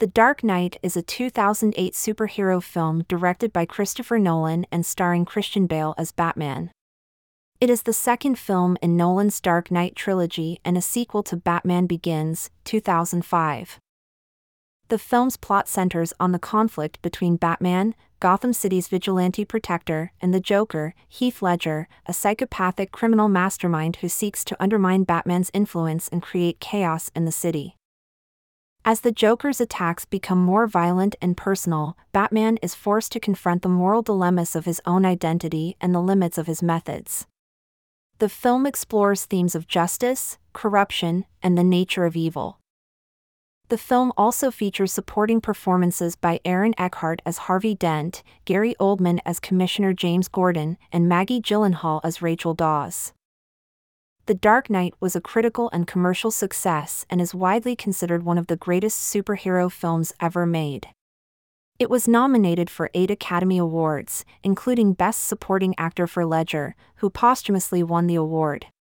The Dark Knight is a 2008 superhero film directed by Christopher Nolan and starring Christian Bale as Batman. It is the second film in Nolan's Dark Knight trilogy and a sequel to Batman Begins, 2005. The film's plot centers on the conflict between Batman, Gotham City's vigilante protector, and the Joker, Heath Ledger, a psychopathic criminal mastermind who seeks to undermine Batman's influence and create chaos in the city. As the Joker's attacks become more violent and personal, Batman is forced to confront the moral dilemmas of his own identity and the limits of his methods. The film explores themes of justice, corruption, and the nature of evil. The film also features supporting performances by Aaron Eckhart as Harvey Dent, Gary Oldman as Commissioner James Gordon, and Maggie Gyllenhaal as Rachel Dawes. The Dark Knight was a critical and commercial success and is widely considered one of the greatest superhero films ever made. It was nominated for 8 Academy Awards, including Best Supporting Actor for Ledger, who posthumously won the award.